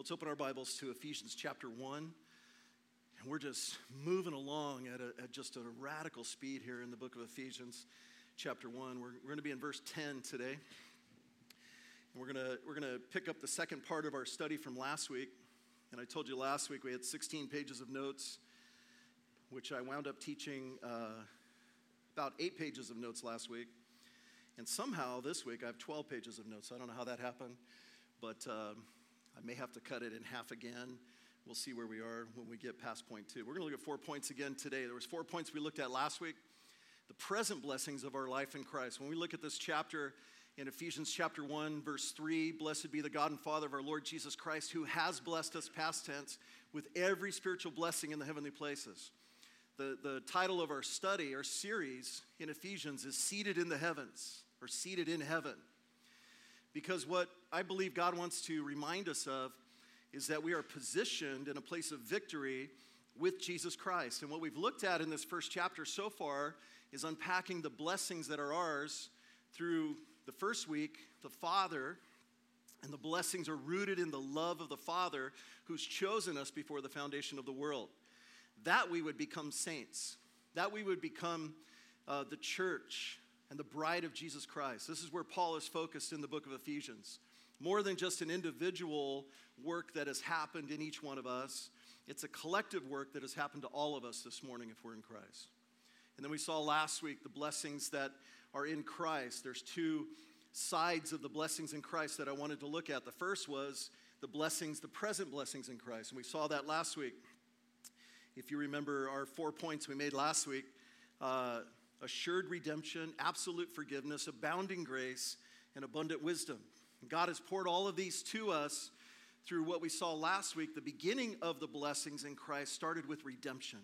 Let's open our Bibles to Ephesians chapter 1. And we're just moving along at just a radical speed here in the book of Ephesians chapter 1. We're going to be in verse 10 today. And we're going to pick up the second part of our study from last week. And I told you last week we had 16 pages of notes, which I wound up teaching about 8 pages of notes last week. And somehow this week I have 12 pages of notes. I don't know how that happened, but I may have to cut it in half again. We'll see where we are when we get past point 2. We're going to look at 4 points again today. There was 4 points we looked at last week. The present blessings of our life in Christ. When we look at this chapter in Ephesians chapter 1, verse 3, blessed be the God and Father of our Lord Jesus Christ, who has blessed us, past tense, with every spiritual blessing in the heavenly places. The title of our study, our series in Ephesians is Seated in the Heavens, or Seated in Heaven. Because what I believe God wants to remind us of is that we are positioned in a place of victory with Jesus Christ. And what we've looked at in this first chapter so far is unpacking the blessings that are ours through the first week, the Father, and the blessings are rooted in the love of the Father who's chosen us before the foundation of the world. That we would become saints, that we would become the church and the bride of Jesus Christ. This is where Paul is focused in the book of Ephesians. More than just an individual work that has happened in each one of us, it's a collective work that has happened to all of us this morning if we're in Christ. And then we saw last week the blessings that are in Christ. There's 2 sides of the blessings in Christ that I wanted to look at. The first was the blessings, the present blessings in Christ. And we saw that last week. If you remember our 4 points we made last week, assured redemption, absolute forgiveness, abounding grace, and abundant wisdom. God has poured all of these to us through what we saw last week. The beginning of the blessings in Christ started with redemption.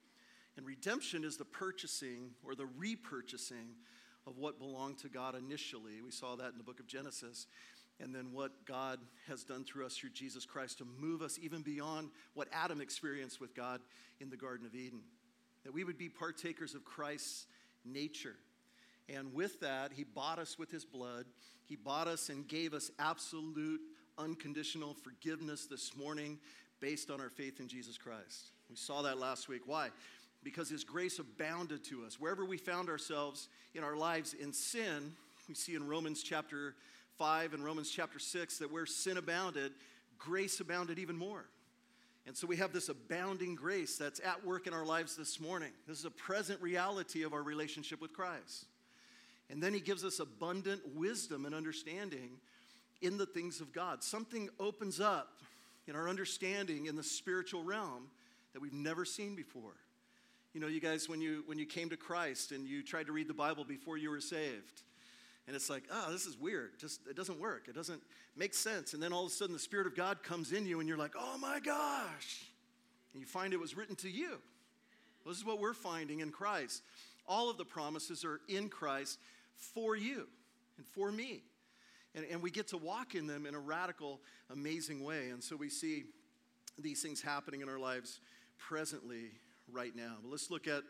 And redemption is the purchasing or the repurchasing of what belonged to God initially. We saw that in the book of Genesis. And then what God has done through us through Jesus Christ to move us even beyond what Adam experienced with God in the Garden of Eden. That we would be partakers of Christ's nature. And with that, he bought us with his blood. He bought us and gave us absolute, unconditional forgiveness this morning based on our faith in Jesus Christ. We saw that last week. Why? Because his grace abounded to us. Wherever we found ourselves in our lives in sin, we see in Romans chapter 5 and Romans chapter 6 that where sin abounded, grace abounded even more. And so we have this abounding grace that's at work in our lives this morning. This is a present reality of our relationship with Christ. And then he gives us abundant wisdom and understanding in the things of God. Something opens up in our understanding in the spiritual realm that we've never seen before. You know, you guys, when you came to Christ and you tried to read the Bible before you were saved, and it's like, oh, this is weird. It doesn't work. It doesn't make sense. And then all of a sudden the Spirit of God comes in you and you're like, oh my gosh. And you find it was written to you. Well, this is what we're finding in Christ. All of the promises are in Christ for you and for me. And we get to walk in them in a radical, amazing way. And so we see these things happening in our lives presently right now. But let's look at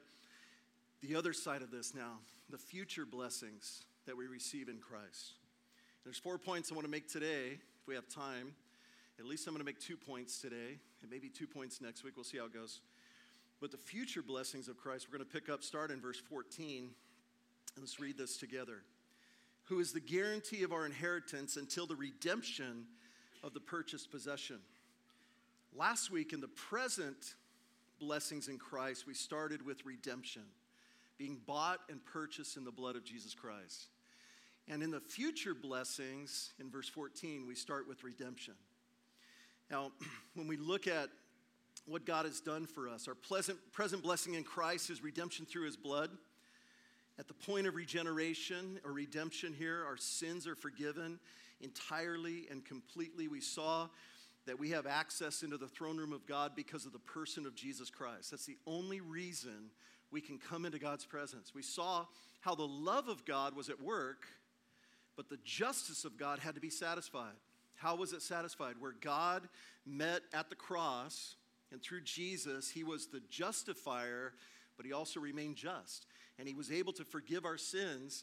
the other side of this now, the future blessings that we receive in Christ. There's 4 points I want to make today, if we have time. At least I'm going to make 2 points today, and maybe 2 points next week. We'll see how it goes. But the future blessings of Christ, we're going to pick up, start in verse 14. And let's read this together. Who is the guarantee of our inheritance until the redemption of the purchased possession. Last week, in the present blessings in Christ, we started with redemption, being bought and purchased in the blood of Jesus Christ. And in the future blessings, in verse 14, we start with redemption. Now, when we look at what God has done for us, our present blessing in Christ is redemption through his blood. At the point of regeneration or redemption here, our sins are forgiven entirely and completely. We saw that we have access into the throne room of God because of the person of Jesus Christ. That's the only reason we can come into God's presence. We saw how the love of God was at work, but the justice of God had to be satisfied. How was it satisfied? Where God met at the cross, and through Jesus, he was the justifier, but he also remained just. And he was able to forgive our sins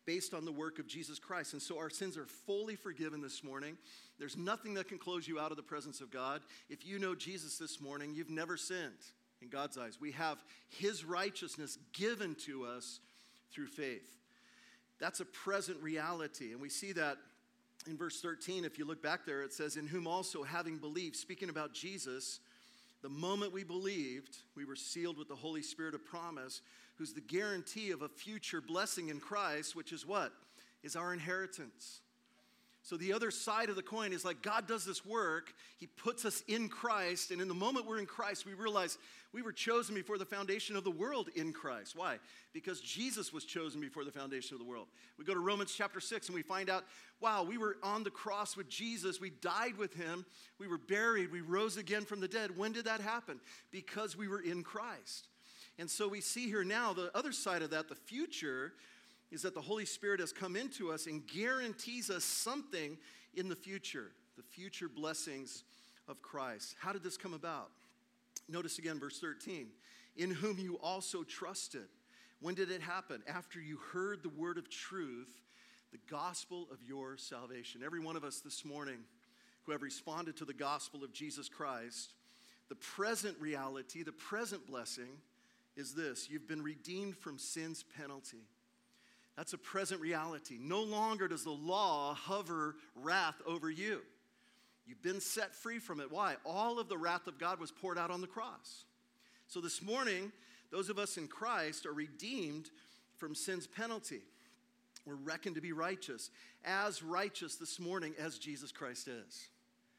based on the work of Jesus Christ. And so our sins are fully forgiven this morning. There's nothing that can close you out of the presence of God. If you know Jesus this morning, you've never sinned in God's eyes. We have his righteousness given to us through faith. That's a present reality. And we see that in verse 13. If you look back there, it says, in whom also having believed, speaking about Jesus, the moment we believed, we were sealed with the Holy Spirit of promise, who's the guarantee of a future blessing in Christ, which is what? Is our inheritance. So the other side of the coin is like God does this work. He puts us in Christ. And in the moment we're in Christ, we realize we were chosen before the foundation of the world in Christ. Why? Because Jesus was chosen before the foundation of the world. We go to Romans chapter 6 and we find out, wow, we were on the cross with Jesus. We died with him. We were buried. We rose again from the dead. When did that happen? Because we were in Christ. And so we see here now the other side of that, the future, is that the Holy Spirit has come into us and guarantees us something in the future blessings of Christ. How did this come about? Notice again, verse 13. In whom you also trusted. When did it happen? After you heard the word of truth, the gospel of your salvation. Every one of us this morning who have responded to the gospel of Jesus Christ, the present reality, the present blessing is this. You've been redeemed from sin's penalty. That's a present reality. No longer does the law hover wrath over you. You've been set free from it. Why? All of the wrath of God was poured out on the cross. So this morning, those of us in Christ are redeemed from sin's penalty. We're reckoned to be righteous this morning as Jesus Christ is.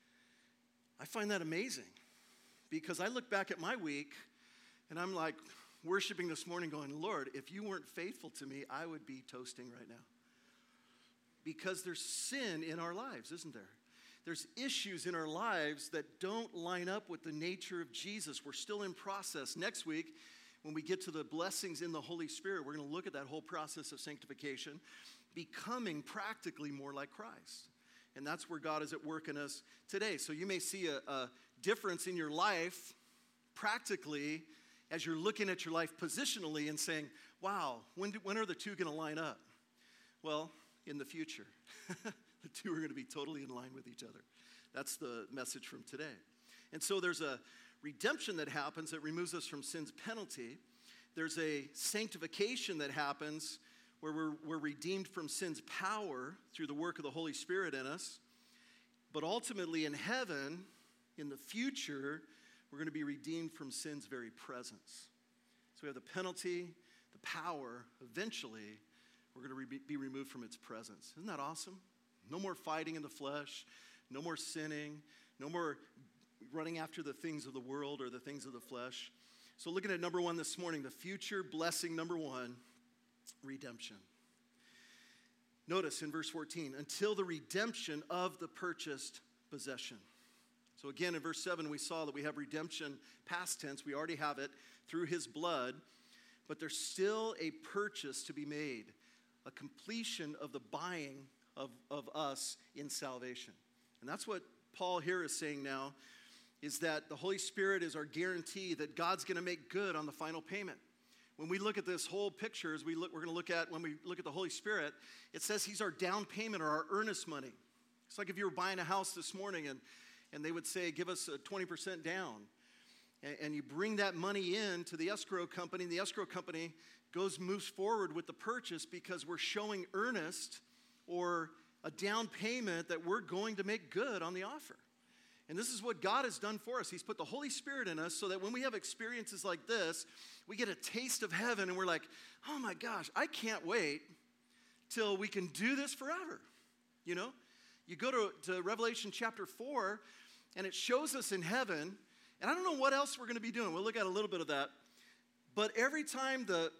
I find that amazing because I look back at my week and I'm like, worshiping this morning going, Lord, if you weren't faithful to me, I would be toasting right now. Because there's sin in our lives, isn't there? There's issues in our lives that don't line up with the nature of Jesus. We're still in process. Next week, when we get to the blessings in the Holy Spirit, we're going to look at that whole process of sanctification, becoming practically more like Christ. And that's where God is at work in us today. So you may see a difference in your life practically as you're looking at your life positionally and saying, wow, when are the two going to line up? Well, in the future. The two are going to be totally in line with each other. That's the message from today. And so there's a redemption that happens that removes us from sin's penalty. There's a sanctification that happens where we're redeemed from sin's power through the work of the Holy Spirit in us. But ultimately in heaven, in the future, we're going to be redeemed from sin's very presence. So we have the penalty, the power. Eventually, we're going to be removed from its presence. Isn't that awesome? No more fighting in the flesh. No more sinning. No more running after the things of the world or the things of the flesh. So looking at number one this morning, the future blessing number one, redemption. Notice in verse 14, until the redemption of the purchased possession. So again, in verse 7, we saw that we have redemption, past tense. We already have it through his blood. But there's still a purchase to be made, a completion of the buying of us in salvation. And that's what Paul here is saying now, is that the Holy Spirit is our guarantee that God's going to make good on the final payment. When we look at this whole picture, we're going to look at, when we look at the Holy Spirit, it says he's our down payment or our earnest money. It's like if you were buying a house this morning and they would say, give us a 20% down. And you bring that money in to the escrow company. And the escrow company moves forward with the purchase because we're showing earnest or a down payment that we're going to make good on the offer. And this is what God has done for us. He's put the Holy Spirit in us so that when we have experiences like this, we get a taste of heaven and we're like, oh my gosh, I can't wait till we can do this forever. You know? You go to Revelation chapter 4, and it shows us in heaven, and I don't know what else we're going to be doing. We'll look at a little bit of that. But every time the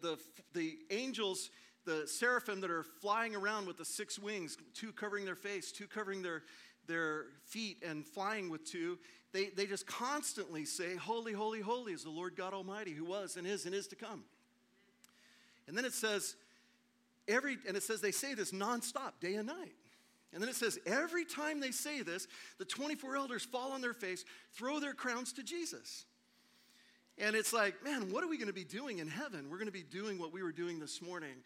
angels, the seraphim that are flying around with the 6 wings, 2 covering their face, 2 covering their feet, and flying with 2, they just constantly say, holy, holy, holy is the Lord God Almighty, who was and is to come. And then it says, they say this nonstop, day and night. And then it says, every time they say this, the 24 elders fall on their face, throw their crowns to Jesus. And it's like, man, what are we going to be doing in heaven? We're going to be doing what we were doing this morning,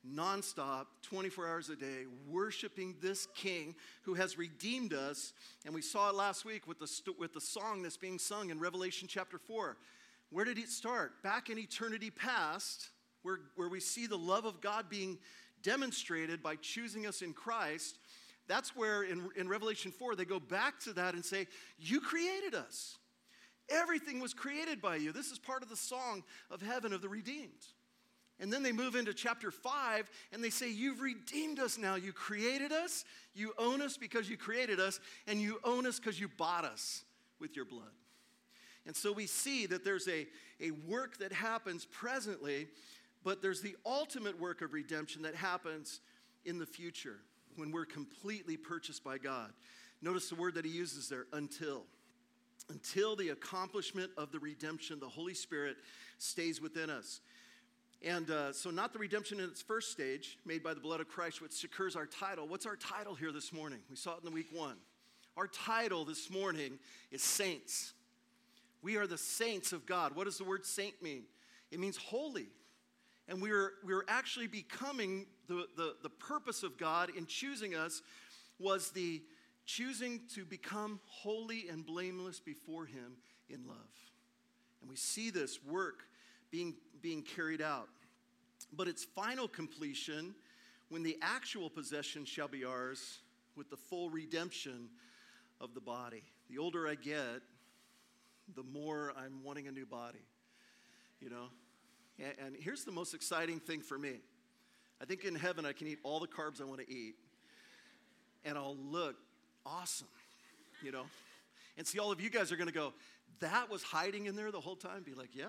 nonstop, 24 hours a day, worshiping this King who has redeemed us. And we saw it last week with the song that's being sung in Revelation chapter 4. Where did it start? Back in eternity past, where we see the love of God being demonstrated by choosing us in Christ. That's where in Revelation 4, they go back to that and say, you created us. Everything was created by you. This is part of the song of heaven of the redeemed. And then they move into chapter 5, and they say, you've redeemed us now. You created us, you own us because you created us, and you own us because you bought us with your blood. And so we see that there's a work that happens presently, but there's the ultimate work of redemption that happens in the future when we're completely purchased by God. Notice the word that he uses there, until. Until the accomplishment of the redemption, the Holy Spirit stays within us. And so not the redemption in its first stage, made by the blood of Christ, which secures our title. What's our title here this morning? We saw it in the week 1. Our title this morning is saints. We are the saints of God. What does the word saint mean? It means holy. And we're actually becoming, the purpose of God in choosing us was the choosing to become holy and blameless before him in love. And we see this work being carried out. But its final completion, when the actual possession shall be ours with the full redemption of the body. The older I get, the more I'm wanting a new body, you know. And here's the most exciting thing for me. I think in heaven I can eat all the carbs I want to eat, and I'll look awesome, you know. And see, all of you guys are going to go, that was hiding in there the whole time? Be like, yeah,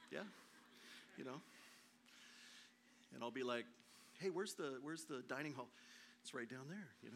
you know. And I'll be like, hey, where's the dining hall? It's right down there, you know.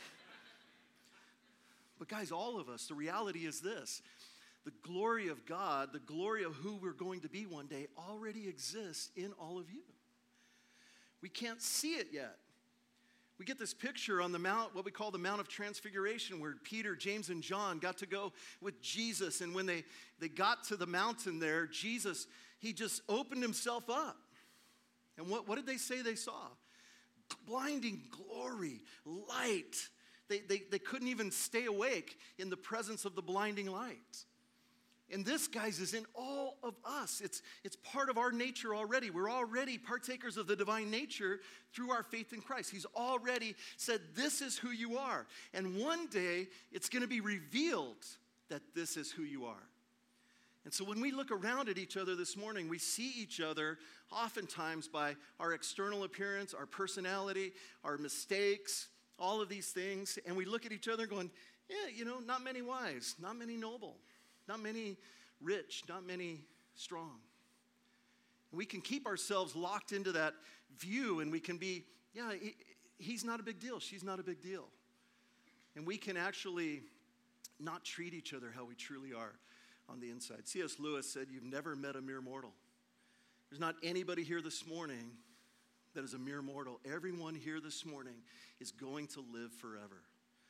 But guys, all of us, the reality is this. The glory of God, the glory of who we're going to be one day already exists in all of you. We can't see it yet. We get this picture on the mount, what we call the Mount of Transfiguration, where Peter, James, and John got to go with Jesus. And when they got to the mountain there, Jesus, he just opened himself up. And what did they say they saw? Blinding glory, light. They couldn't even stay awake in the presence of the blinding light. And this, guys, is in all of us. It's part of our nature already. We're already partakers of the divine nature through our faith in Christ. He's already said, this is who you are. And one day, it's going to be revealed that this is who you are. And so when we look around at each other this morning, we see each other oftentimes by our external appearance, our personality, our mistakes, all of these things. And we look at each other going, yeah, you know, not many wise, not many noble. Not many rich, not many strong. We can keep ourselves locked into that view, and we can be, yeah, he's not a big deal, she's not a big deal. And we can actually not treat each other how we truly are on the inside. C.S. Lewis said, you've never met a mere mortal. There's not anybody here this morning that is a mere mortal. Everyone here this morning is going to live forever.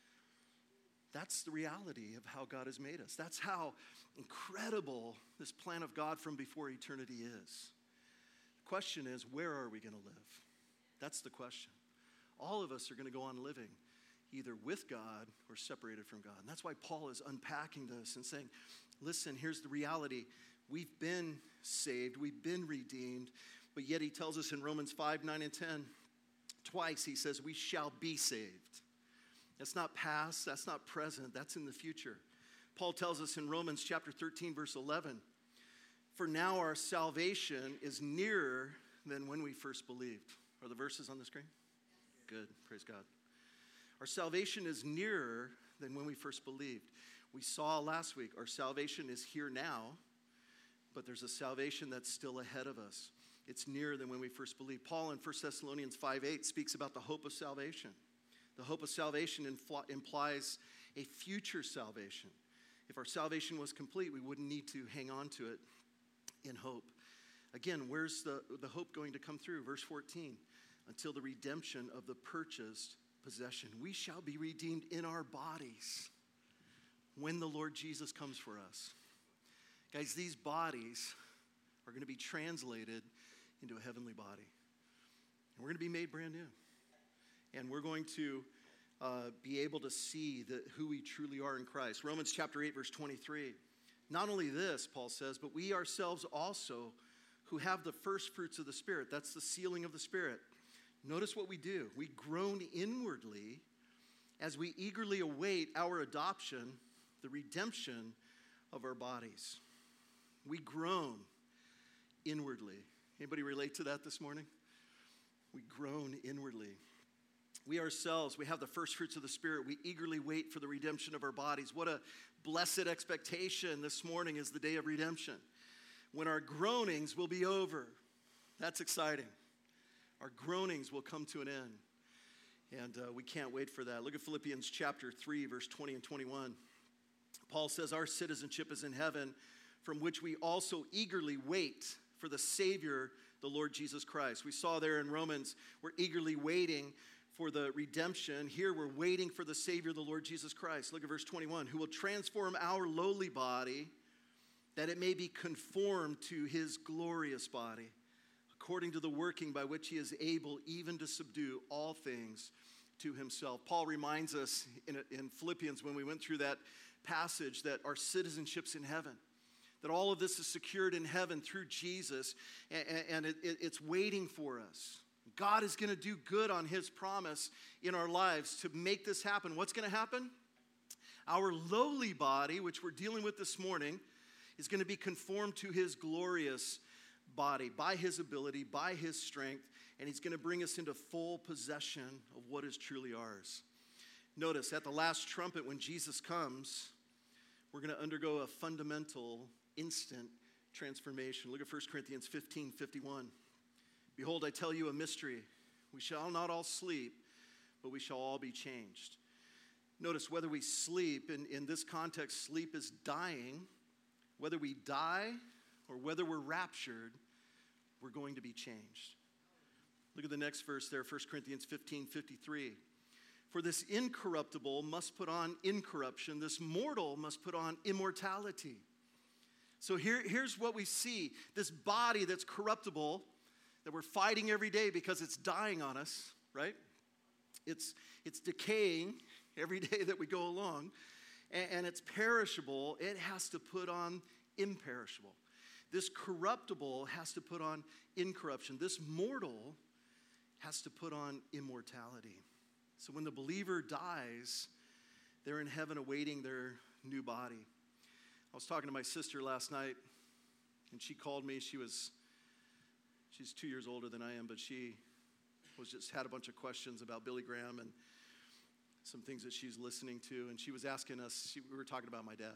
That's the reality of how God has made us. That's how incredible this plan of God from before eternity is. The question is, where are we going to live? That's the question. All of us are going to go on living either with God or separated from God. And that's why Paul is unpacking this and saying, listen, here's the reality. We've been saved. We've been redeemed. But yet he tells us in Romans 5, 9, and 10, twice he says, we shall be saved. That's not past, that's not present, that's in the future. Paul tells us in Romans chapter 13, verse 11, for now our salvation is nearer than when we first believed. Are the verses on the screen? Good, praise God. Our salvation is nearer than when we first believed. We saw last week, our salvation is here now, but there's a salvation that's still ahead of us. It's nearer than when we first believed. Paul in 1 Thessalonians 5:8 speaks about the hope of salvation. The hope of salvation implies a future salvation. If our salvation was complete, we wouldn't need to hang on to it in hope. Again, where's the hope going to come through? Verse 14, until the redemption of the purchased possession. We shall be redeemed in our bodies when the Lord Jesus comes for us. Guys, these bodies are going to be translated into a heavenly body. We're going to be made brand new. And we're going to be able to see who we truly are in Christ. Romans chapter 8, verse 23. Not only this, Paul says, but we ourselves also who have the first fruits of the Spirit. That's the sealing of the Spirit. Notice what we do. We groan inwardly as we eagerly await our adoption, the redemption of our bodies. We groan inwardly. Anybody relate to that this morning? We groan inwardly. We ourselves, we have the first fruits of the Spirit. We eagerly wait for the redemption of our bodies. What a blessed expectation this morning is the day of redemption, when our groanings will be over. That's exciting. Our groanings will come to an end, and we can't wait for that. Look at Philippians chapter 3, verse 20 and 21. Paul says, our citizenship is in heaven, from which we also eagerly wait for the Savior, the Lord Jesus Christ. We saw there in Romans, we're eagerly waiting for the redemption. Here we're waiting for the Savior, the Lord Jesus Christ. Look at verse 21. Who will transform our lowly body, that it may be conformed to his glorious body, according to the working by which he is able even to subdue all things to himself. Paul reminds us in Philippians, when we went through that passage, that our citizenship's in heaven, that all of this is secured in heaven through Jesus, and it's waiting for us. God is going to do good on his promise in our lives to make this happen. What's going to happen? Our lowly body, which we're dealing with this morning, is going to be conformed to his glorious body by his ability, by his strength, and he's going to bring us into full possession of what is truly ours. Notice, at the last trumpet, when Jesus comes, we're going to undergo a fundamental, instant transformation. Look at 1 Corinthians 15:51. Behold, I tell you a mystery. We shall not all sleep, but we shall all be changed. Notice, whether we sleep, in this context, sleep is dying. Whether we die or whether we're raptured, we're going to be changed. Look at the next verse there, 1 Corinthians 15:53. For this incorruptible must put on incorruption. This mortal must put on immortality. So here's what we see. This body that's corruptible, that we're fighting every day because it's dying on us, right? It's decaying every day that we go along. And it's perishable. It has to put on imperishable. This corruptible has to put on incorruption. This mortal has to put on immortality. So when the believer dies, they're in heaven awaiting their new body. I was talking to my sister last night, and she called me. She's 2 years older than I am, but she had a bunch of questions about Billy Graham and some things that she's listening to, and she was asking us, we were talking about my dad.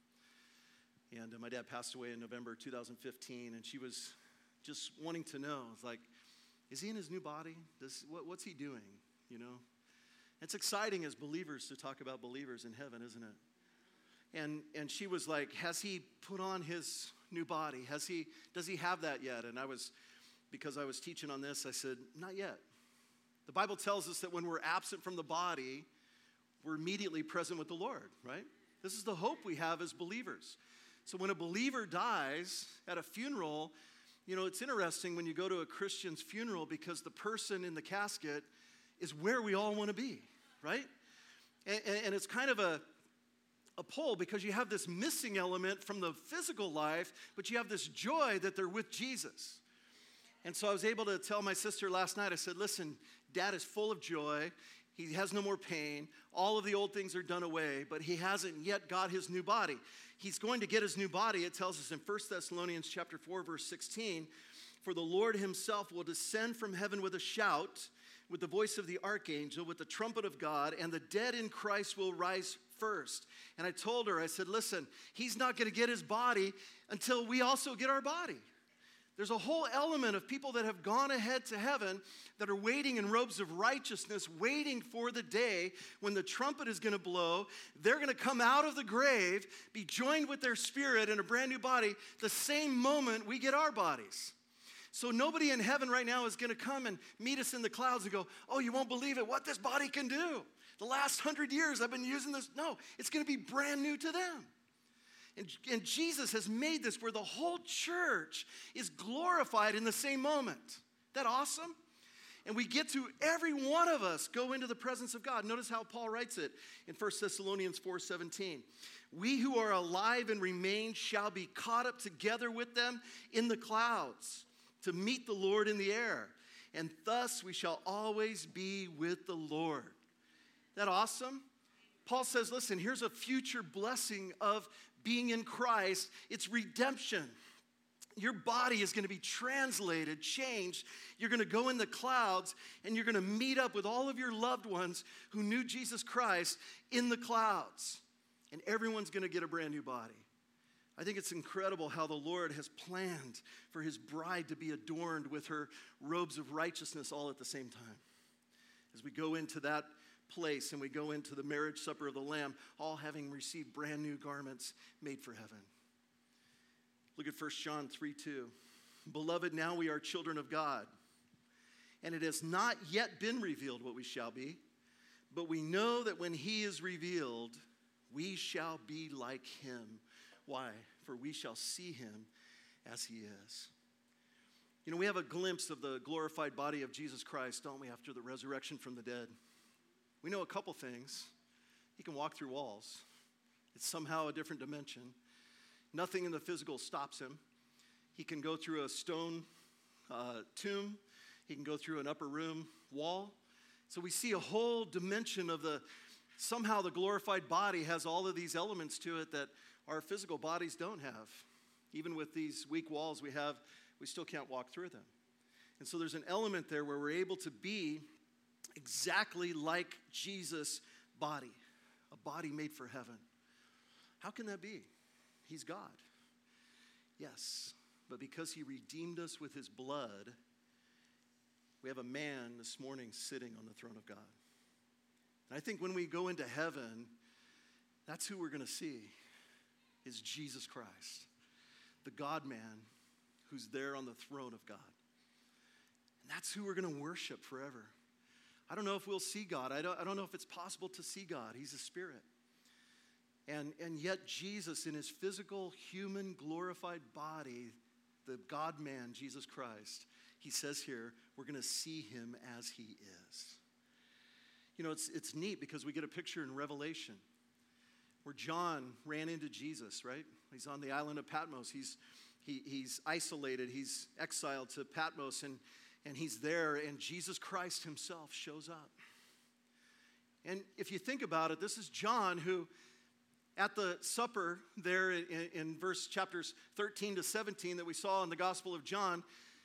And my dad passed away in November 2015, and she was just wanting to know, it's like, is he in his new body? What's he doing, you know? It's exciting as believers to talk about believers in heaven, isn't it? And she was like, has he put on his new body? Does he have that yet? And because I was teaching on this, I said, not yet. The Bible tells us that when we're absent from the body, we're immediately present with the Lord, right? This is the hope we have as believers. So when a believer dies at a funeral, you know, it's interesting when you go to a Christian's funeral because the person in the casket is where we all want to be, right? And it's kind of a pull because you have this missing element from the physical life, but you have this joy that they're with Jesus. And so I was able to tell my sister last night, I said, listen, Dad is full of joy. He has no more pain. All of the old things are done away, but he hasn't yet got his new body. He's going to get his new body. It tells us in 1 Thessalonians chapter 4, verse 16, for the Lord himself will descend from heaven with a shout, with the voice of the archangel, with the trumpet of God, and the dead in Christ will rise first. And I told her, I said, listen, he's not going to get his body until we also get our body. There's a whole element of people that have gone ahead to heaven that are waiting in robes of righteousness, waiting for the day when the trumpet is going to blow. They're going to come out of the grave, be joined with their spirit in a brand new body the same moment we get our bodies. So nobody in heaven right now is going to come and meet us in the clouds and go, oh, you won't believe it, what this body can do. The last 100 years I've been using this. No, it's going to be brand new to them. And Jesus has made this where the whole church is glorified in the same moment. Isn't that awesome? And we get to, every one of us, go into the presence of God. Notice how Paul writes it in 1 Thessalonians 4:17. We who are alive and remain shall be caught up together with them in the clouds to meet the Lord in the air. And thus we shall always be with the Lord. Isn't that awesome? Paul says, listen, here's a future blessing of being in Christ. It's redemption. Your body is going to be translated, changed. You're going to go in the clouds, and you're going to meet up with all of your loved ones who knew Jesus Christ in the clouds. And everyone's going to get a brand new body. I think it's incredible how the Lord has planned for his bride to be adorned with her robes of righteousness all at the same time. As we go into that place and we go into the marriage supper of the Lamb, all having received brand new garments made for heaven. Look at 1 John 3:2. Beloved, now we are children of God, and it has not yet been revealed what we shall be, but we know that when he is revealed, we shall be like him. Why? For we shall see him as he is. You know, we have a glimpse of the glorified body of Jesus Christ, don't we, after the resurrection from the dead? We know a couple things. He can walk through walls. It's somehow a different dimension. Nothing in the physical stops him. He can go through a stone tomb. He can go through an upper room wall. So we see a whole dimension of somehow the glorified body has all of these elements to it that our physical bodies don't have. Even with these weak walls we have, we still can't walk through them. And so there's an element there where we're able to be exactly like Jesus' body, a body made for heaven. How can that be? He's God. Yes, but because he redeemed us with his blood, we have a man this morning sitting on the throne of God. And I think when we go into heaven, that's who we're going to see, is Jesus Christ, the God-man who's there on the throne of God. And that's who we're going to worship forever. I don't know if we'll see God. I don't know if it's possible to see God. He's a spirit. And yet Jesus, in his physical, human, glorified body, the God-man, Jesus Christ, he says here, we're going to see him as he is. You know, it's neat because we get a picture in Revelation where John ran into Jesus, right? He's on the island of Patmos. He's isolated. He's exiled to Patmos, and he's there, and Jesus Christ himself shows up. And if you think about it, this is John who, at the supper there in chapters 13 to 17 that we saw in the Gospel of John,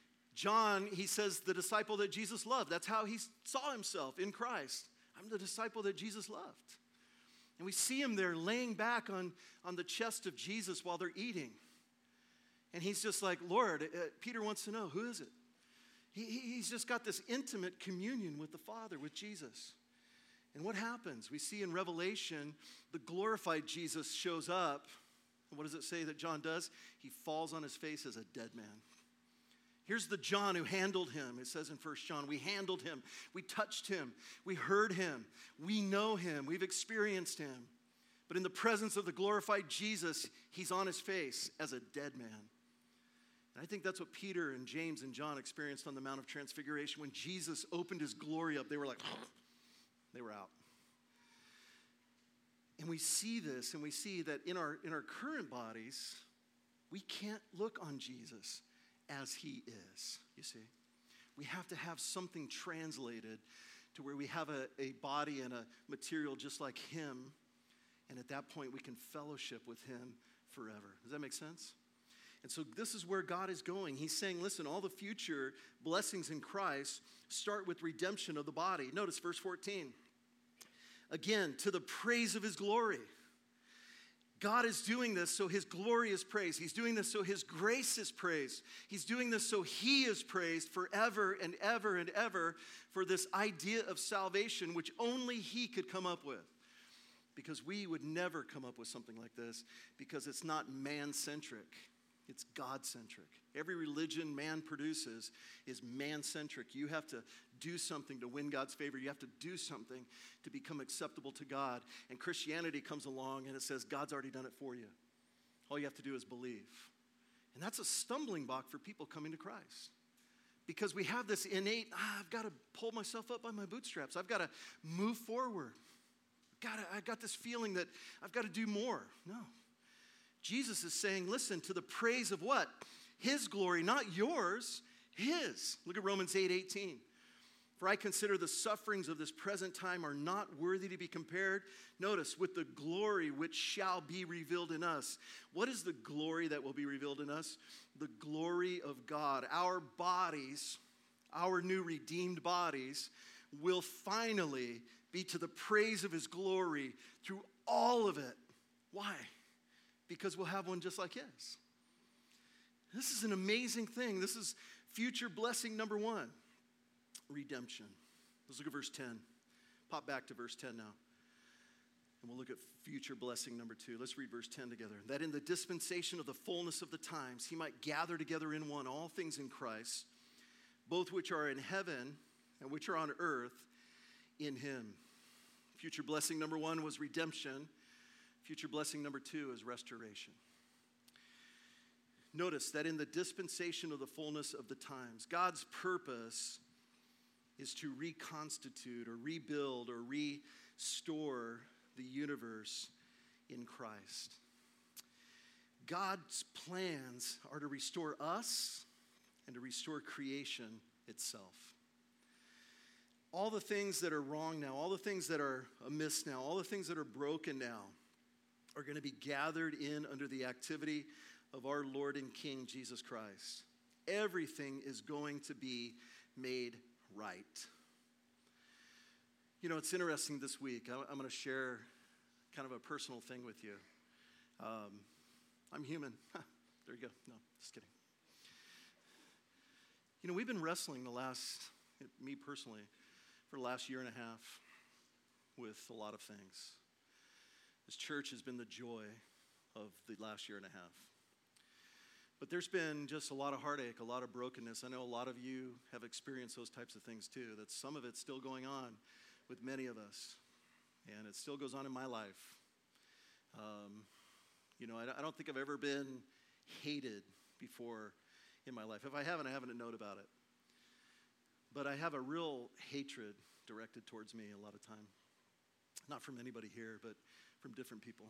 he says the disciple that Jesus loved. That's how he saw himself in Christ. I'm the disciple that Jesus loved. And we see him there laying back on the chest of Jesus while they're eating. And he's just like, Lord, Peter wants to know, who is it? He's just got this intimate communion with the Father, with Jesus. And what happens? We see in Revelation, the glorified Jesus shows up. And what does it say that John does? He falls on his face as a dead man. Here's the John who handled him. It says in 1 John, we handled him. We touched him. We heard him. We know him. We've experienced him. But in the presence of the glorified Jesus, he's on his face as a dead man. And I think that's what Peter and James and John experienced on the Mount of Transfiguration. When Jesus opened his glory up, they were like, they were out. And we see this, and we see that in our current bodies, we can't look on Jesus as he is, you see. We have to have something translated to where we have a body and a material just like him, and at that point we can fellowship with him forever. Does that make sense? And so this is where God is going. He's saying, listen, all the future blessings in Christ start with redemption of the body. Notice verse 14. Again, to the praise of his glory. God is doing this so his glory is praised. He's doing this so his grace is praised. He's doing this so he is praised forever and ever and ever for this idea of salvation, which only he could come up with. Because we would never come up with something like this, because it's not man-centric. It's God-centric. Every religion man produces is man-centric. You have to do something to win God's favor. You have to do something to become acceptable to God. And Christianity comes along and it says, God's already done it for you. All you have to do is believe. And that's a stumbling block for people coming to Christ. because we have this innate, I've got to pull myself up by my bootstraps. I've got to move forward. I've got this feeling that I've got to do more. No. Jesus is saying, listen, to the praise of what? His glory, not yours, his. Look at Romans 8:18. For I consider the sufferings of this present time are not worthy to be compared, notice, with the glory which shall be revealed in us. What is the glory that will be revealed in us? The glory of God. Our bodies, our new redeemed bodies, will finally be to the praise of his glory through all of it. Why? Because we'll have one just like his. This is an amazing thing. This is future blessing number one. Redemption. Let's look at verse 10. Pop back to verse 10 now. And we'll look at future blessing number 2. Let's read verse 10 together. That in the dispensation of the fullness of the times, he might gather together in one all things in Christ, both which are in heaven and which are on earth in him. Future blessing number 1 was redemption. Future blessing number 2 is restoration. Notice that in the dispensation of the fullness of the times, God's purpose is to reconstitute or rebuild or restore the universe in Christ. God's plans are to restore us and to restore creation itself. All the things that are wrong now, all the things that are amiss now, all the things that are broken now are going to be gathered in under the activity of our Lord and King Jesus Christ. Everything is going to be made right. You know, it's interesting this week. I'm going to share kind of a personal thing with you. I'm human. There you go. No, just kidding. You know, we've been wrestling me personally, for the last year and a half with a lot of things. This church has been the joy of the last year and a half. But there's been just a lot of heartache, a lot of brokenness. I know a lot of you have experienced those types of things too. That some of it's still going on with many of us. And it still goes on in my life. I don't think I've ever been hated before in my life. If I haven't a note about it. But I have a real hatred directed towards me a lot of time. Not from anybody here, but from different people.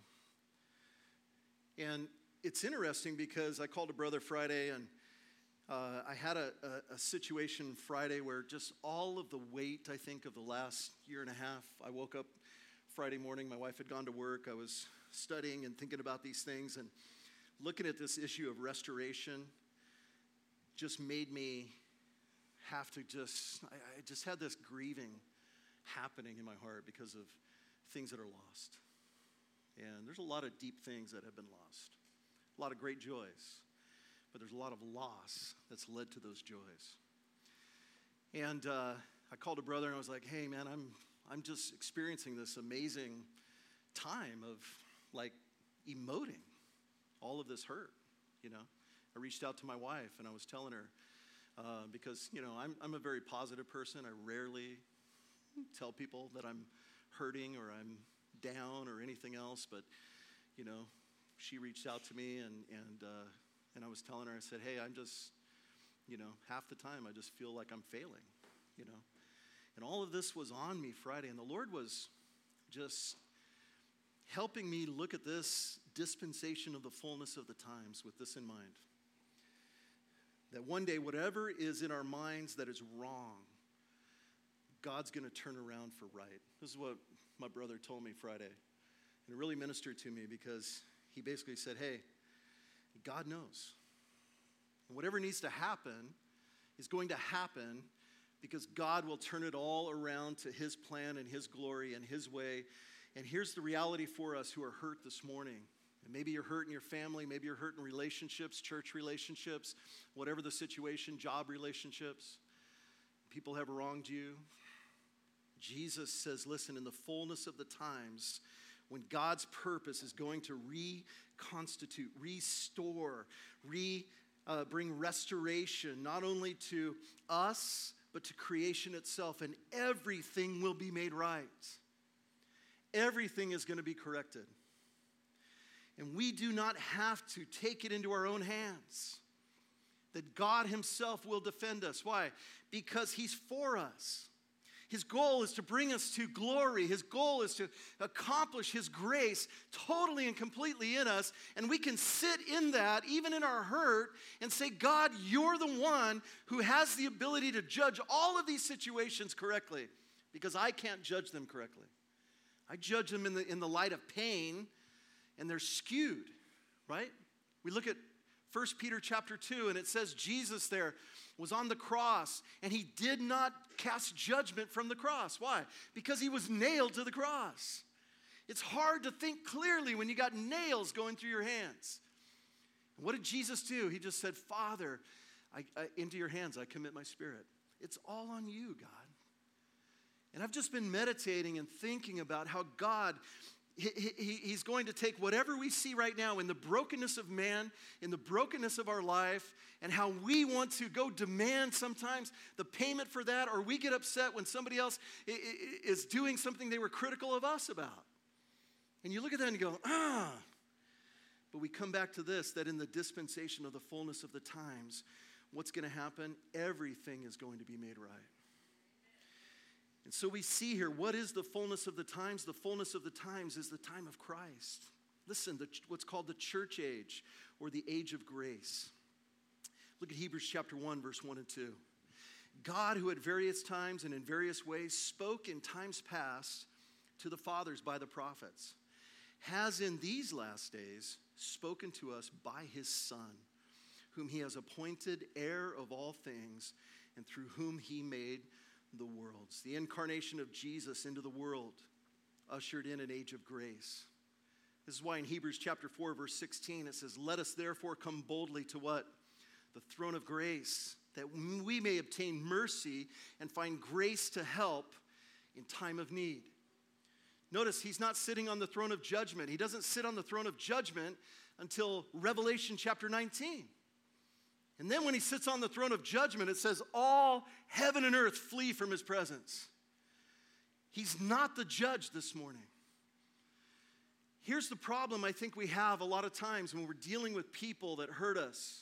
And it's interesting because I called a brother Friday, and I had a situation Friday where just all of the weight, I think, of the last year and a half, I woke up Friday morning, my wife had gone to work, I was studying and thinking about these things, and looking at this issue of restoration just made me have to I just had this grieving happening in my heart because of things that are lost. And there's a lot of deep things that have been lost. A lot of great joys, but there's a lot of loss that's led to those joys. And I called a brother and I was like, hey man, I'm just experiencing this amazing time of like emoting all of this hurt, you know. I reached out to my wife and I was telling her, because, you know, I'm a very positive person. I rarely tell people that I'm hurting or I'm down or anything else, but, you know, she reached out to me and I was telling her, I said, hey, I'm just, you know, half the time I just feel like I'm failing, you know. And all of this was on me Friday, and the Lord was just helping me look at this dispensation of the fullness of the times with this in mind. That one day, whatever is in our minds that is wrong, God's going to turn around for right. This is what my brother told me Friday. And it really ministered to me because he basically said, hey, God knows. And whatever needs to happen is going to happen because God will turn it all around to his plan and his glory and his way. And here's the reality for us who are hurt this morning. And maybe you're hurt in your family, maybe you're hurt in relationships, church relationships, whatever the situation, job relationships. People have wronged you. Jesus says, listen, in the fullness of the times, when God's purpose is going to reconstitute, restore, bring restoration, not only to us, but to creation itself, and everything will be made right. Everything is going to be corrected. And we do not have to take it into our own hands. that God himself will defend us. Why? Because he's for us. His goal is to bring us to glory. His goal is to accomplish his grace totally and completely in us. And we can sit in that, even in our hurt, and say, God, you're the one who has the ability to judge all of these situations correctly, because I can't judge them correctly. I judge them in the light of pain, and they're skewed, right? We look at 1 Peter chapter 2, and it says Jesus there was on the cross, and he did not cast judgment from the cross. Why? Because he was nailed to the cross. It's hard to think clearly when you got nails going through your hands. And what did Jesus do? He just said, Father, into your hands I commit my spirit. It's all on you, God. And I've just been meditating and thinking about how God, he's going to take whatever we see right now in the brokenness of man, in the brokenness of our life, and how we want to go demand sometimes the payment for that, or we get upset when somebody else is doing something they were critical of us about. And you look at that and you go, But we come back to this, that in the dispensation of the fullness of the times, what's going to happen? Everything is going to be made right. And so we see here, what is the fullness of the times? The fullness of the times is the time of Christ. Listen, what's called the church age, or the age of grace. Look at Hebrews chapter 1, verse 1 and 2. God, who at various times and in various ways spoke in times past to the fathers by the prophets, has in these last days spoken to us by his Son, whom he has appointed heir of all things, and through whom he made the worlds. The incarnation of Jesus into the world ushered in an age of grace. This is why in Hebrews chapter 4, verse 16, it says, let us therefore come boldly to what? The throne of grace, that we may obtain mercy and find grace to help in time of need. Notice he's not sitting on the throne of judgment. He doesn't sit on the throne of judgment until Revelation chapter 19. And then when he sits on the throne of judgment, it says all heaven and earth flee from his presence. He's not the judge this morning. Here's the problem I think we have a lot of times when we're dealing with people that hurt us,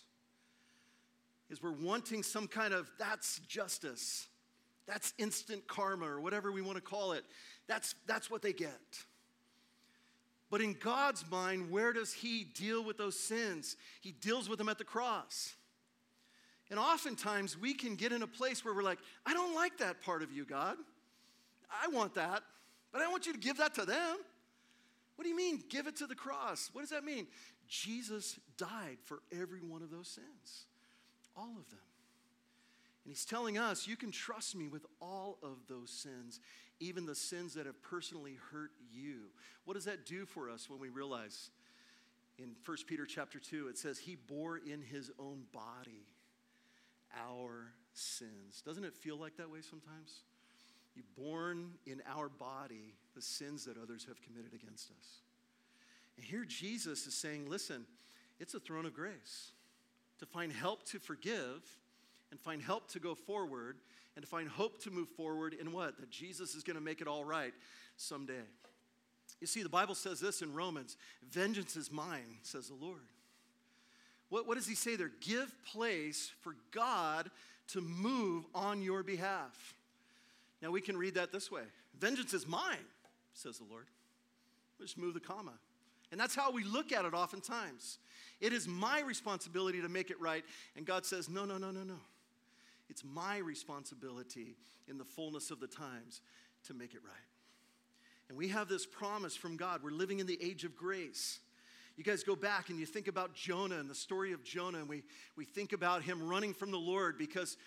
is we're wanting some kind of, that's justice. That's instant karma, or whatever we want to call it. That's what they get. But in God's mind, where does he deal with those sins? He deals with them at the cross. And oftentimes we can get in a place where we're like, I don't like that part of you, God. I want that, but I don't want you to give that to them. What do you mean, give it to the cross? What does that mean? Jesus died for every one of those sins, all of them. And he's telling us, you can trust me with all of those sins, even the sins that have personally hurt you. What does that do for us when we realize in 1 Peter chapter 2, it says he bore in his own body our sins. Doesn't it feel like that way sometimes? You've borne in our body the sins that others have committed against us. And here Jesus is saying, listen, it's a throne of grace to find help to forgive and find help to go forward and to find hope to move forward in what? That Jesus is going to make it all right someday. You see, the Bible says this in Romans, vengeance is mine, says the Lord. What does he say there? Give place for God to move on your behalf. Now we can read that this way. Vengeance is mine, says the Lord. We'll just move the comma. And that's how we look at it oftentimes. It is my responsibility to make it right. And God says, no. It's my responsibility in the fullness of the times to make it right. And we have this promise from God. We're living in the age of grace. You guys go back and you think about Jonah and the story of Jonah, and we think about him running from the Lord because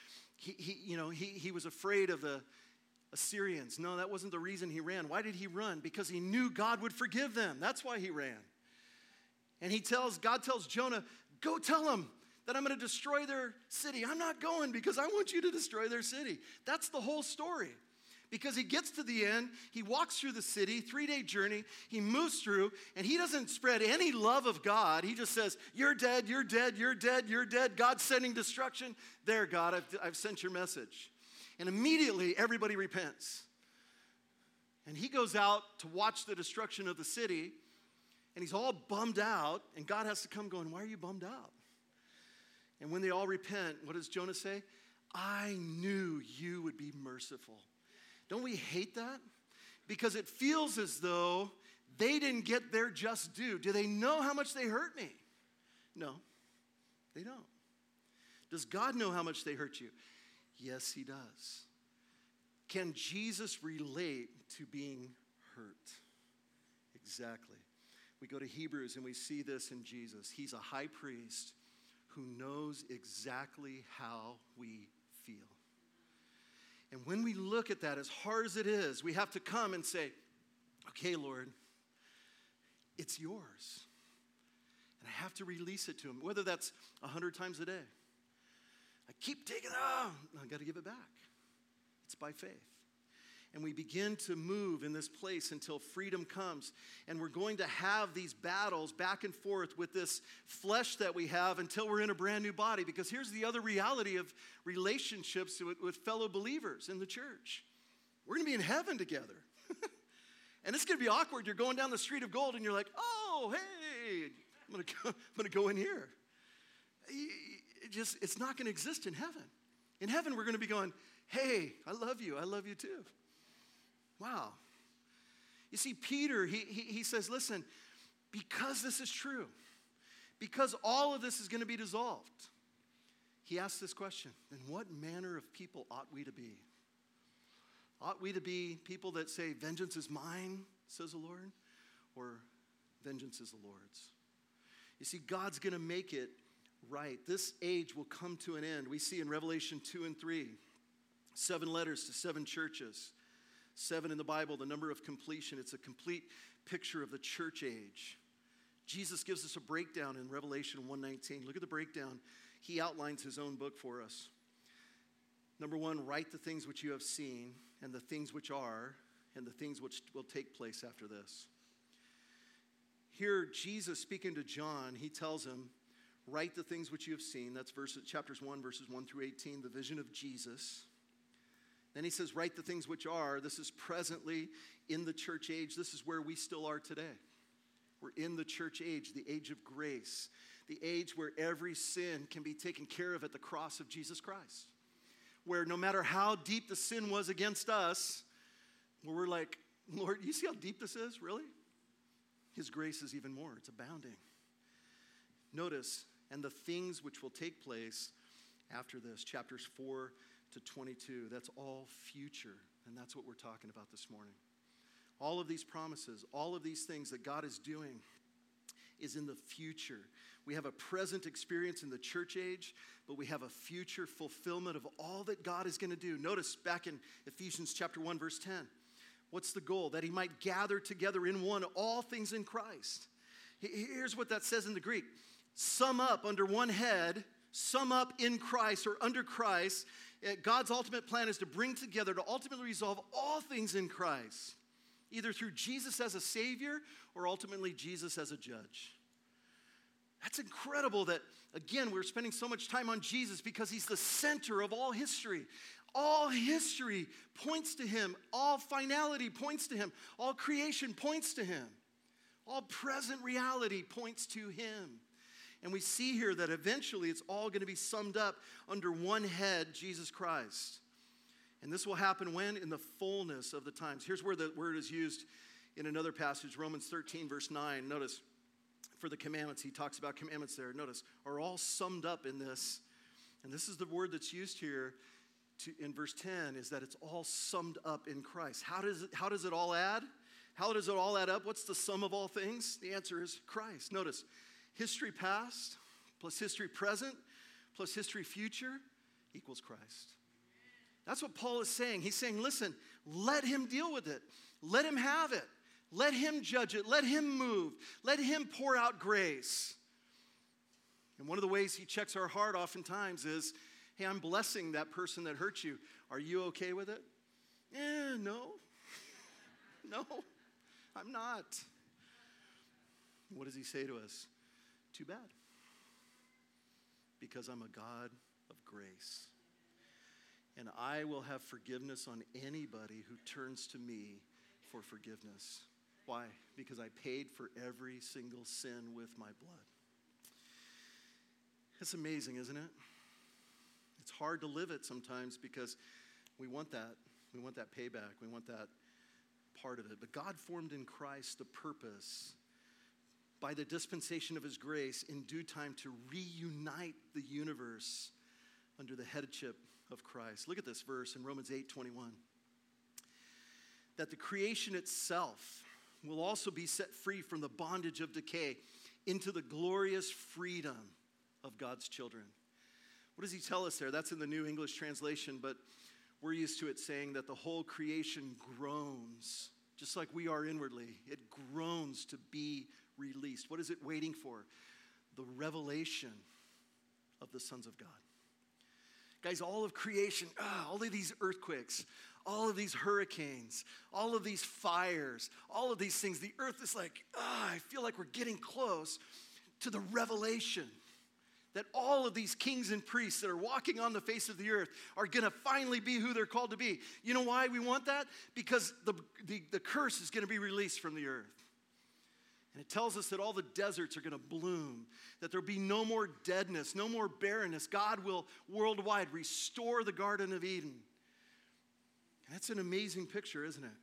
he was afraid of the Assyrians. No, that wasn't the reason he ran. Why did he run? Because he knew God would forgive them. That's why he ran. And God tells Jonah, go tell them that I'm going to destroy their city. I'm not going because I want you to destroy their city. That's the whole story. Because he gets to the end, he walks through the city, 3-day journey, he moves through, and he doesn't spread any love of God. He just says, you're dead, you're dead, you're dead, you're dead. God's sending destruction. There, God, I've sent your message. And immediately, everybody repents. And he goes out to watch the destruction of the city, and he's all bummed out, and God has to come going, why are you bummed out? And when they all repent, what does Jonah say? I knew you would be merciful. Don't we hate that? Because it feels as though they didn't get their just due. Do they know how much they hurt me? No, they don't. Does God know how much they hurt you? Yes, he does. Can Jesus relate to being hurt? Exactly. We go to Hebrews and we see this in Jesus. He's a high priest who knows exactly how we feel. And when we look at that, as hard as it is, we have to come and say, okay, Lord, it's yours. And I have to release it to him, whether that's 100 times a day. I keep taking it, I got to give it back. It's by faith. And we begin to move in this place until freedom comes. And we're going to have these battles back and forth with this flesh that we have until we're in a brand new body. Because here's the other reality of relationships with fellow believers in the church. We're going to be in heaven together. And it's going to be awkward. You're going down the street of gold and you're like, oh, hey, I'm going to go in here. It's not going to exist in heaven. In heaven, we're going to be going, hey, I love you too. Wow. You see, Peter, he says, listen, because this is true, because all of this is going to be dissolved, he asks this question, then what manner of people ought we to be? Ought we to be people that say, vengeance is mine, says the Lord, or vengeance is the Lord's? You see, God's going to make it right. This age will come to an end. We see in Revelation 2 and 3, 7 letters to 7 churches. 7 in the Bible, the number of completion. It's a complete picture of the church age. Jesus gives us a breakdown in Revelation 1:19. Look at the breakdown. He outlines his own book for us. Number 1, write the things which you have seen, and the things which are, and the things which will take place after this. Here, Jesus speaking to John, he tells him, write the things which you have seen. That's chapters 1, verses 1 through 18, the vision of Jesus. Then he says, write the things which are. This is presently in the church age. This is where we still are today. We're in the church age, the age of grace, the age where every sin can be taken care of at the cross of Jesus Christ. Where no matter how deep the sin was against us, where we're like, Lord, you see how deep this is, really? His grace is even more. It's abounding. Notice, and the things which will take place after this, chapters 4 to 22, that's all future, and that's what we're talking about this morning. All of these promises, all of these things that God is doing is in the future. We have a present experience in the church age, but we have a future fulfillment of all that God is going to do. Notice back in Ephesians chapter 1, verse 10. What's the goal? That he might gather together in one all things in Christ. Here's what that says in the Greek. Sum up under one head, sum up in Christ or under Christ. God's ultimate plan is to bring together, to ultimately resolve all things in Christ, either through Jesus as a Savior or ultimately Jesus as a judge. That's incredible that, again, we're spending so much time on Jesus because he's the center of all history. All history points to him. All finality points to him. All creation points to him. All present reality points to him. And we see here that eventually it's all going to be summed up under one head, Jesus Christ. And this will happen when? In the fullness of the times. Here's where the word is used in another passage, Romans 13, verse 9. Notice, for the commandments, he talks about commandments there. Notice, are all summed up in this. And this is the word that's used here in verse 10, is that it's all summed up in Christ. How does it all add? How does it all add up? What's the sum of all things? The answer is Christ. Notice, history past plus history present plus history future equals Christ. That's what Paul is saying. He's saying, listen, let him deal with it. Let him have it. Let him judge it. Let him move. Let him pour out grace. And one of the ways he checks our heart oftentimes is, hey, I'm blessing that person that hurt you. Are you okay with it? No. No, I'm not. What does he say to us? Too bad. Because I'm a God of grace. And I will have forgiveness on anybody who turns to me for forgiveness. Why? Because I paid for every single sin with my blood. It's amazing, isn't it? It's hard to live it sometimes because we want that. We want that payback. We want that part of it. But God formed in Christ a purpose by the dispensation of his grace in due time to reunite the universe under the headship of Christ. Look at this verse in Romans 8:21. That the creation itself will also be set free from the bondage of decay into the glorious freedom of God's children. What does he tell us there? That's in the New English translation, but we're used to it saying that the whole creation groans, just like we are inwardly. It groans to be released. What is it waiting for? The revelation of the sons of God. Guys, all of creation, all of these earthquakes, all of these hurricanes, all of these fires, all of these things, the earth is like, I feel like we're getting close to the revelation that all of these kings and priests that are walking on the face of the earth are going to finally be who they're called to be. You know why we want that? Because the curse is going to be released from the earth. And it tells us that all the deserts are going to bloom, that there'll be no more deadness, no more barrenness. God will worldwide restore the Garden of Eden. And that's an amazing picture, isn't it?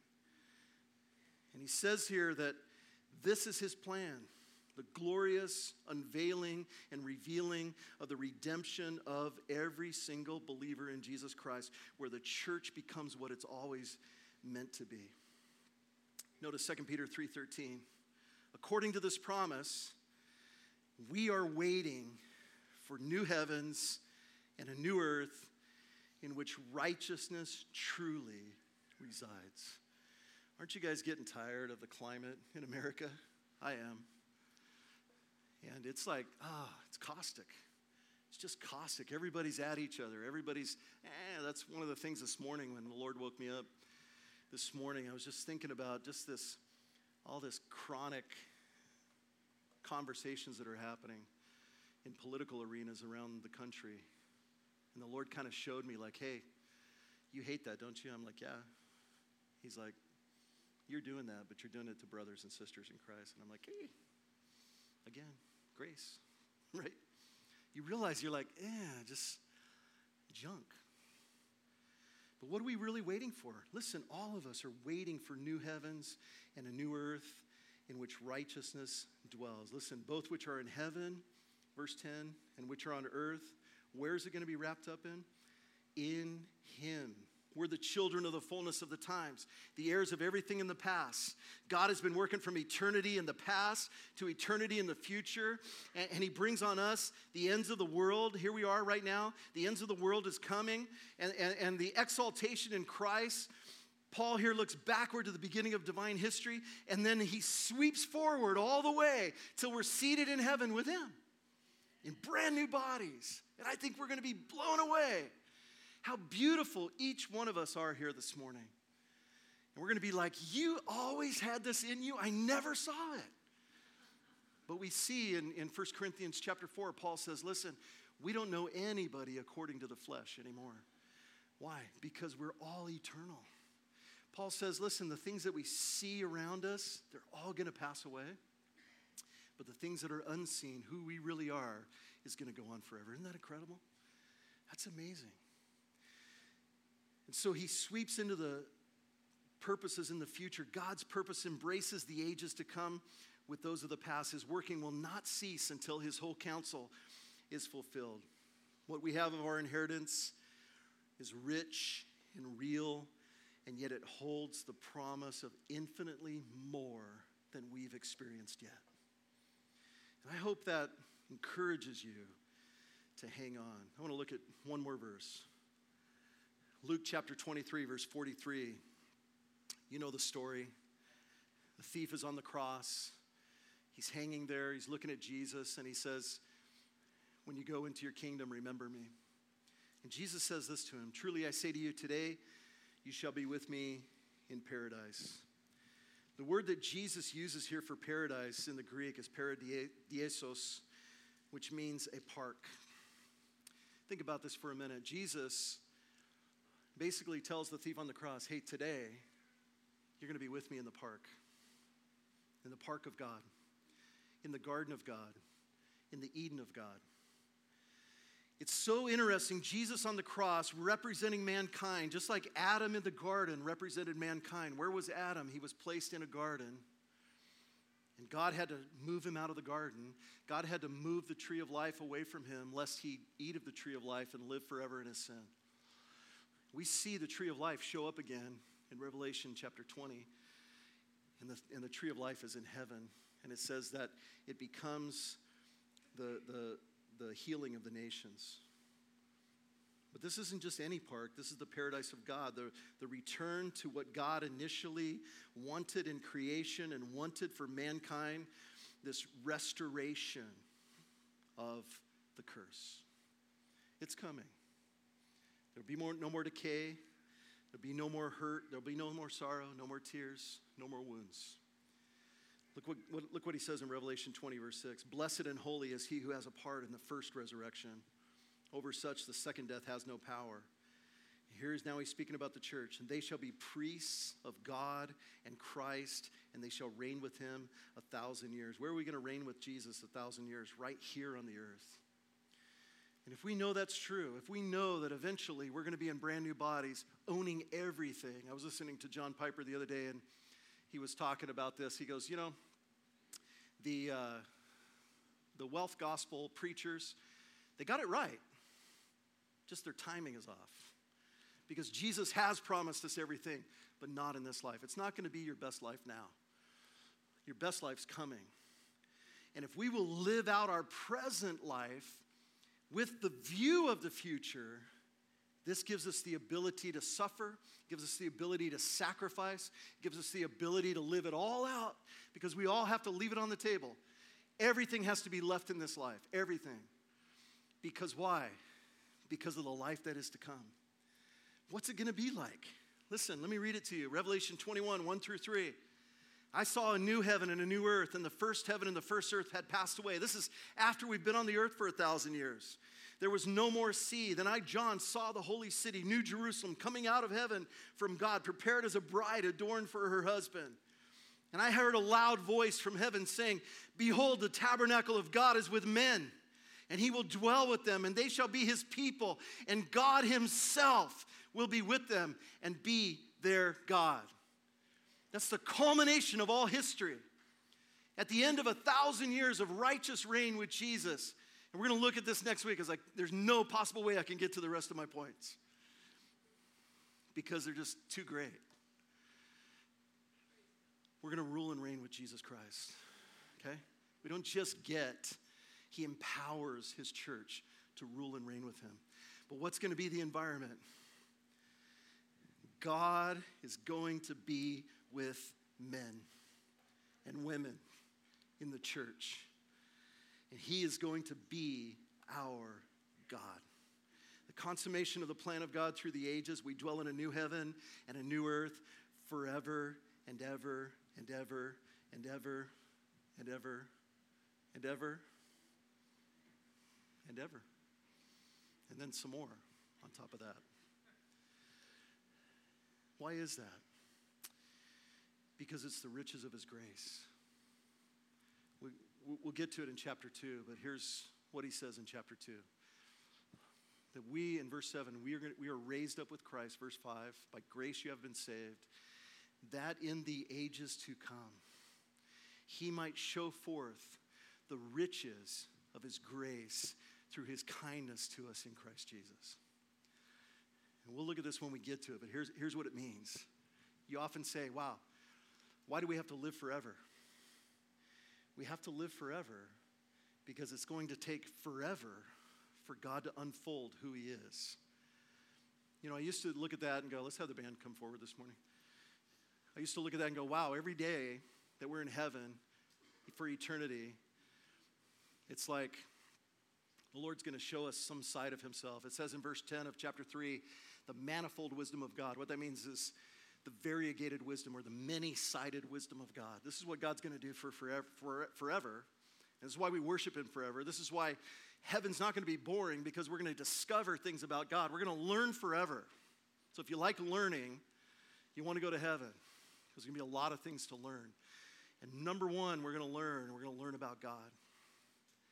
And he says here that this is his plan. The glorious unveiling and revealing of the redemption of every single believer in Jesus Christ, where the church becomes what it's always meant to be. Notice 2 Peter 3:13. According to this promise, we are waiting for new heavens and a new earth in which righteousness truly resides. Aren't you guys getting tired of the climate in America? I am. And it's like, it's caustic. It's just caustic. Everybody's at each other. Everybody's, that's one of the things this morning when the Lord woke me up this morning. I was just thinking about just this, all this chronic conversations that are happening in political arenas around the country. And the Lord kind of showed me like, hey, you hate that, don't you? I'm like, yeah. He's like, you're doing that, but you're doing it to brothers and sisters in Christ. And I'm like, hey, again, grace, right? You realize you're like, just junk. But what are we really waiting for? Listen, all of us are waiting for new heavens and a new earth in which righteousness dwells. Listen, both which are in heaven, verse 10, and which are on earth. Where is it going to be wrapped up in? In him. We're the children of the fullness of the times, the heirs of everything in the past. God has been working from eternity in the past to eternity in the future, and he brings on us the ends of the world. Here we are right now. The ends of the world is coming, and the exaltation in Christ. Paul here looks backward to the beginning of divine history, and then he sweeps forward all the way till we're seated in heaven with him in brand new bodies. And I think we're going to be blown away. How beautiful each one of us are here this morning. And we're going to be like, you always had this in you. I never saw it. But we see in 1 Corinthians chapter 4, Paul says, listen, we don't know anybody according to the flesh anymore. Why? Because we're all eternal. Paul says, listen, the things that we see around us, they're all going to pass away. But the things that are unseen, who we really are, is going to go on forever. Isn't that incredible? That's amazing. And so he sweeps into the purposes in the future. God's purpose embraces the ages to come with those of the past. His working will not cease until his whole counsel is fulfilled. What we have of our inheritance is rich and real, and yet it holds the promise of infinitely more than we've experienced yet. And I hope that encourages you to hang on. I want to look at one more verse. Luke chapter 23, verse 43. You know the story. The thief is on the cross. He's hanging there. He's looking at Jesus, and he says, when you go into your kingdom, remember me. And Jesus says this to him, truly I say to you, today you shall be with me in paradise. The word that Jesus uses here for paradise in the Greek is paradiesos, which means a park. Think about this for a minute. Jesus basically tells the thief on the cross, hey, today, you're going to be with me in the park of God, in the garden of God, in the Eden of God. It's so interesting. Jesus on the cross representing mankind, just like Adam in the garden represented mankind. Where was Adam? He was placed in a garden. And God had to move him out of the garden. God had to move the tree of life away from him, lest he eat of the tree of life and live forever in his sin. We see the tree of life show up again in Revelation chapter 20. And the tree of life is in heaven. And it says that it becomes the healing of the nations. But this isn't just any park. This is the paradise of God, the return to what God initially wanted in creation and wanted for mankind, this restoration of the curse. It's coming. There'll be no more decay. There'll be no more hurt. There'll be no more sorrow, no more tears, no more wounds. Look what he says in Revelation 20, verse 6. Blessed and holy is he who has a part in the first resurrection. Over such the second death has no power. Now he's speaking about the church. And they shall be priests of God and Christ, and they shall reign with him 1,000 years. Where are we going to reign with Jesus 1,000 years? Right here on the earth. And if we know that's true, if we know that eventually we're going to be in brand new bodies, owning everything. I was listening to John Piper the other day, and he was talking about this. He goes, the wealth gospel preachers, they got it right. Just their timing is off. Because Jesus has promised us everything, but not in this life. It's not going to be your best life now. Your best life's coming. And if we will live out our present life with the view of the future, this gives us the ability to suffer, gives us the ability to sacrifice, gives us the ability to live it all out, because we all have to leave it on the table. Everything has to be left in this life, everything. Because why? Because of the life that is to come. What's it going to be like? Listen, let me read it to you. Revelation 21, 1 through 3. I saw a new heaven and a new earth, and the first heaven and the first earth had passed away. This is after we've been on the earth for 1,000 years. There was no more sea. Then I, John, saw the holy city, New Jerusalem, coming out of heaven from God, prepared as a bride adorned for her husband. And I heard a loud voice from heaven saying, behold, the tabernacle of God is with men, and he will dwell with them, and they shall be his people, and God himself will be with them and be their God. That's the culmination of all history. At the end of 1,000 years of righteous reign with Jesus, and we're going to look at this next week. It's like there's no possible way I can get to the rest of my points because they're just too great. We're going to rule and reign with Jesus Christ, okay? We don't just he empowers his church to rule and reign with him. But what's going to be the environment? God is going to be with men and women in the church. And he is going to be our God. The consummation of the plan of God through the ages, we dwell in a new heaven and a new earth forever and ever and ever and ever and ever and ever and ever. And then some more on top of that. Why is that? Because it's the riches of his grace. We'll get to it in chapter 2, but here's what he says in chapter 2. That we, in verse 7, we are raised up with Christ, verse 5, by grace you have been saved, that in the ages to come, he might show forth the riches of his grace through his kindness to us in Christ Jesus. And we'll look at this when we get to it, but here's what it means. You often say, wow, why do we have to live forever? We have to live forever because it's going to take forever for God to unfold who he is. You know, I used to look at that and go, let's have the band come forward this morning. I used to look at that and go, wow, every day that we're in heaven for eternity, it's like the Lord's going to show us some side of himself. It says in verse 10 of chapter 3, the manifold wisdom of God. What that means is the variegated wisdom or the many-sided wisdom of God. This is what God's going to do for forever. And this is why we worship him forever. This is why heaven's not going to be boring, because we're going to discover things about God. We're going to learn forever. So if you like learning, you want to go to heaven, because there's going to be a lot of things to learn. And number one, we're going to learn about God.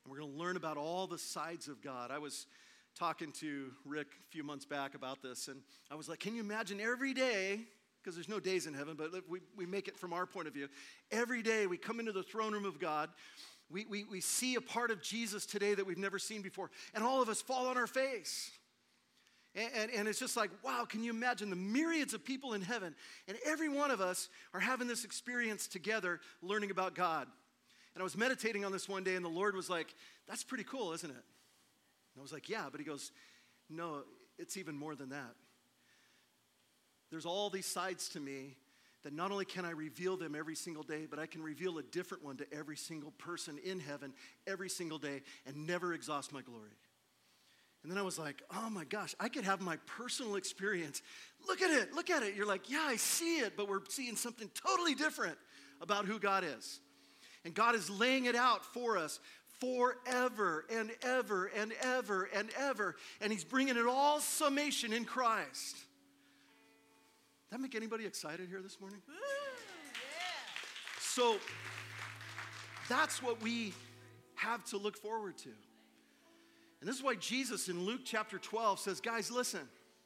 And we're going to learn about all the sides of God. I was talking to Rick a few months back about this, and I was like, can you imagine every day, because there's no days in heaven, but we make it from our point of view. Every day we come into the throne room of God. We see a part of Jesus today that we've never seen before, and all of us fall on our face. And it's just like, wow, can you imagine the myriads of people in heaven, and every one of us are having this experience together, learning about God. And I was meditating on this one day, and the Lord was like, that's pretty cool, isn't it? And I was like, yeah, but he goes, no, it's even more than that. There's all these sides to me that not only can I reveal them every single day, but I can reveal a different one to every single person in heaven every single day and never exhaust my glory. And then I was like, oh my gosh, I could have my personal experience. Look at it. You're like, yeah, I see it, but we're seeing something totally different about who God is. And God is laying it out for us forever and ever and ever and ever. And he's bringing it all summation in Christ. That make anybody excited here this morning? Woo, yeah. So that's what we have to look forward to. And this is why Jesus in Luke chapter 12 says, guys, listen.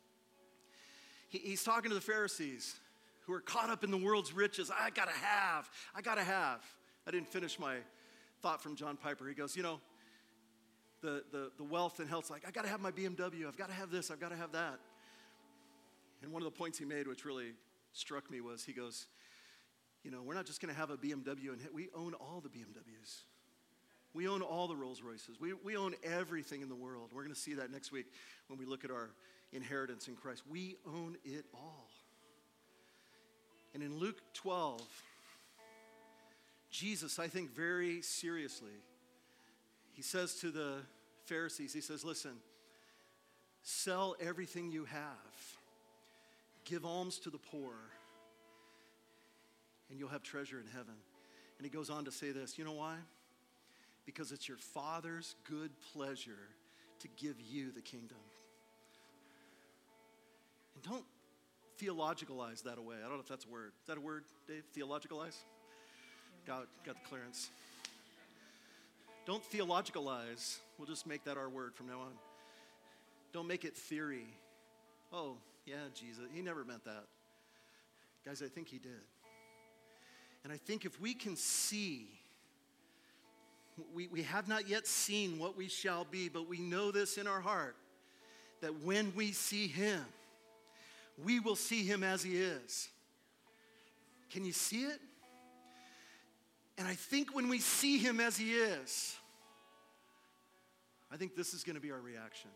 He's talking to the Pharisees who are caught up in the world's riches. I gotta have. I didn't finish my thought from John Piper. He goes, the wealth and health's like, I gotta have my BMW. I've gotta have this. I've gotta have that. And one of the points he made, which really struck me, was he goes, we're not just going to have a BMW, and we own all the BMWs. We own all the Rolls Royces. We own everything in the world. We're going to see that next week when we look at our inheritance in Christ. We own it all. And in Luke 12, Jesus, I think very seriously, he says to the Pharisees, he says, listen, sell everything you have. Give alms to the poor, and you'll have treasure in heaven. And he goes on to say this. You know why? Because it's your Father's good pleasure to give you the kingdom. And don't theologicalize that away. I don't know if that's a word. Is that a word, Dave? Theologicalize? Got the clearance. Don't theologicalize. We'll just make that our word from now on. Don't make it theory. Oh, yeah, Jesus, he never meant that. Guys, I think he did. And I think if we can see, we have not yet seen what we shall be, but we know this in our heart, that when we see him, we will see him as he is. Can you see it? And I think when we see him as he is, I think this is going to be our reaction.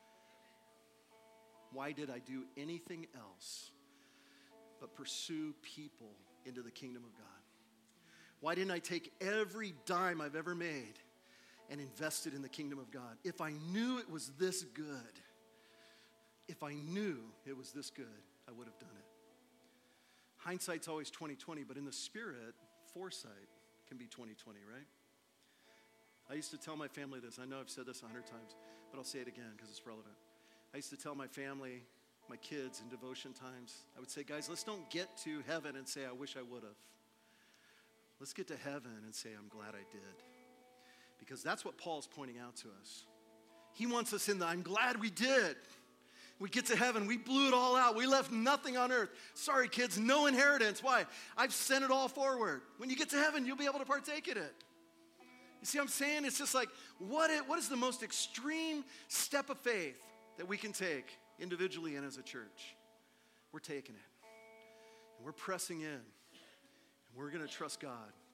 Why did I do anything else but pursue people into the kingdom of God? Why didn't I take every dime I've ever made and invest it in the kingdom of God? If I knew it was this good, I would have done it. Hindsight's always 20/20, but in the spirit, foresight can be 20/20, right? I used to tell my family this. I know I've said this 100 times, but I'll say it again because it's relevant. I used to tell my family, my kids in devotion times, I would say, guys, let's don't get to heaven and say, I wish I would have. Let's get to heaven and say, I'm glad I did. Because that's what Paul's pointing out to us. He wants us in the, I'm glad we did. We get to heaven, we blew it all out. We left nothing on earth. Sorry, kids, no inheritance. Why? I've sent it all forward. When you get to heaven, you'll be able to partake in it. You see what I'm saying? It's just like, what is the most extreme step of faith that we can take individually and as a church? We're taking it. And we're pressing in. And we're going to trust God.